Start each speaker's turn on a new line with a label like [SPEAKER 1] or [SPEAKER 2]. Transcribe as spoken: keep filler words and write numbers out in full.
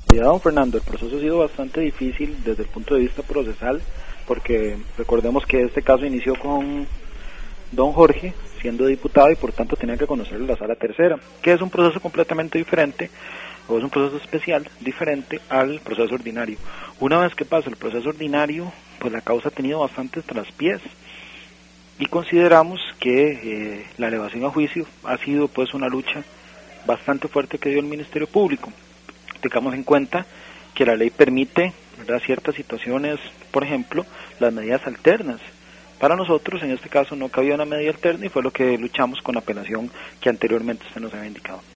[SPEAKER 1] Ya, don Fernando, el proceso ha sido bastante difícil desde el punto de vista procesal, porque recordemos que este caso inició con don Jorge siendo diputado y por tanto tenía que conocer la sala tercera, que es un proceso completamente diferente, o es un proceso especial, diferente al proceso ordinario. Una vez que pasa el proceso ordinario, pues la causa ha tenido bastantes traspiés, y consideramos que eh, la elevación a juicio ha sido pues una lucha bastante fuerte que dio el Ministerio Público. Tengamos en cuenta que la ley permite, ¿verdad?, ciertas situaciones, por ejemplo, las medidas alternas. Para nosotros, en este caso, no cabía una medida alterna y fue lo que luchamos con la apelación que anteriormente usted nos había indicado.